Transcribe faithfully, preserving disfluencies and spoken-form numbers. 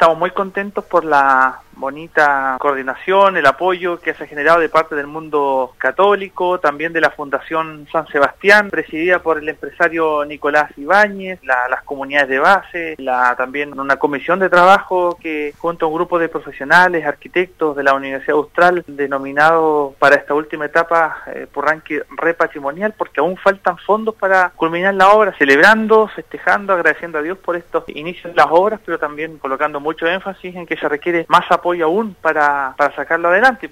estamos muy contentos por la bonita coordinación, el apoyo que se ha generado de parte del mundo católico, también de la Fundación San Sebastián, presidida por el empresario Nicolás Ibáñez, la, las comunidades de base, la, también una comisión de trabajo que junto a un grupo de profesionales, arquitectos de la Universidad Austral, denominado para esta última etapa eh, por ranking repatrimonial, porque aún faltan fondos para culminar la obra, celebrando, festejando, agradeciendo a Dios por estos inicios de las obras, pero también colocando mucho énfasis en que se requiere más apoyo aún para, para sacarlo adelante.